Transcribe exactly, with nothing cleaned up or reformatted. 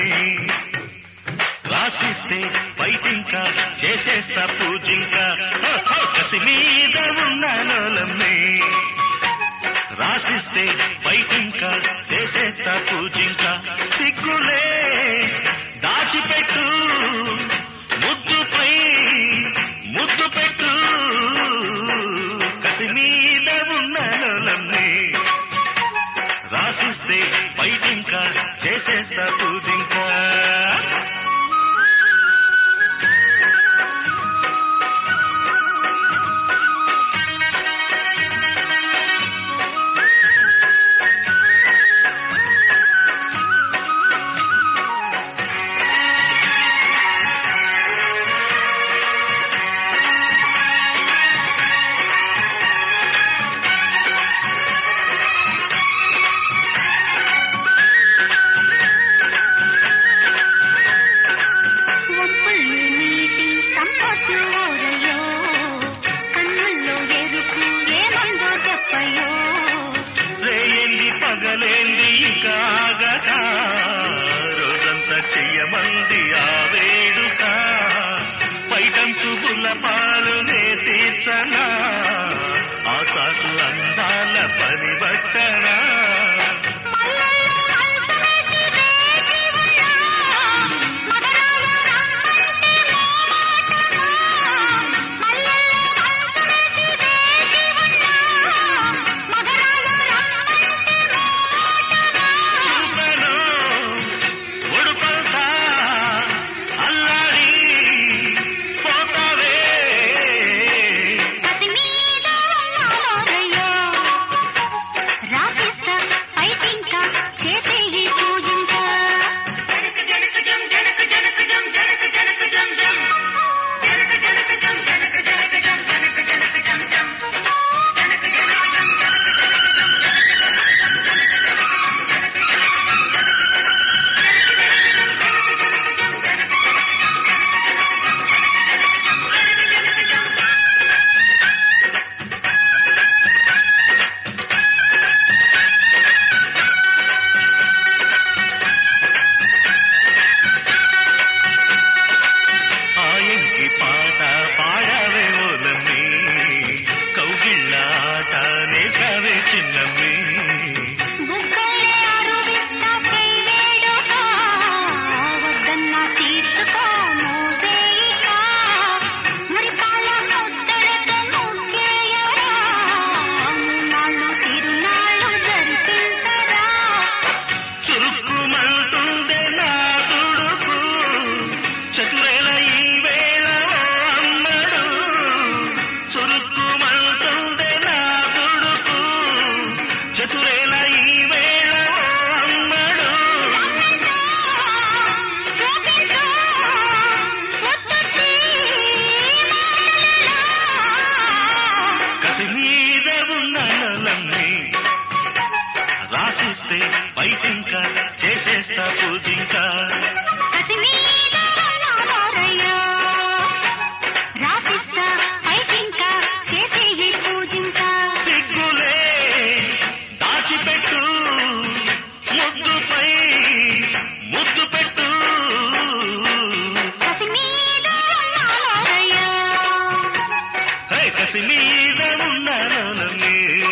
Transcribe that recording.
రాసిస్తే బయటింకా చేసేస్తా పూజింకా కసి మీద ఉన్నానోలమ్మే రాసిస్తే బయటింకా చేసేస్తా పూజింకా సిగ్గులే దాచిపెట్టు ముద్దుపై ముద్దు పెట్టు కసి మీద ఉన్నానోలమ్మే రాసిస్తే బయటింకా చేసేస్తా పూజింకా పగలేంది కాగట రోజంతా చెయ్యమంది ఆ వేడుక పైటంచు గుల్లపాలునే తీర్చనా ఆ చాటు అందాల పరిబట్టనా రాసిస్తే బయటింకా చేసేస్తా పూజింకా రాసిస్తా బయటింకా చేసే పూజింకా సిగ్గులే దాచిపెట్టు ముద్దుపై ముద్దు పెట్టు కసి మీద ఉన్నానోరయ్యా కసి మీద ఉన్నానోలమ్మే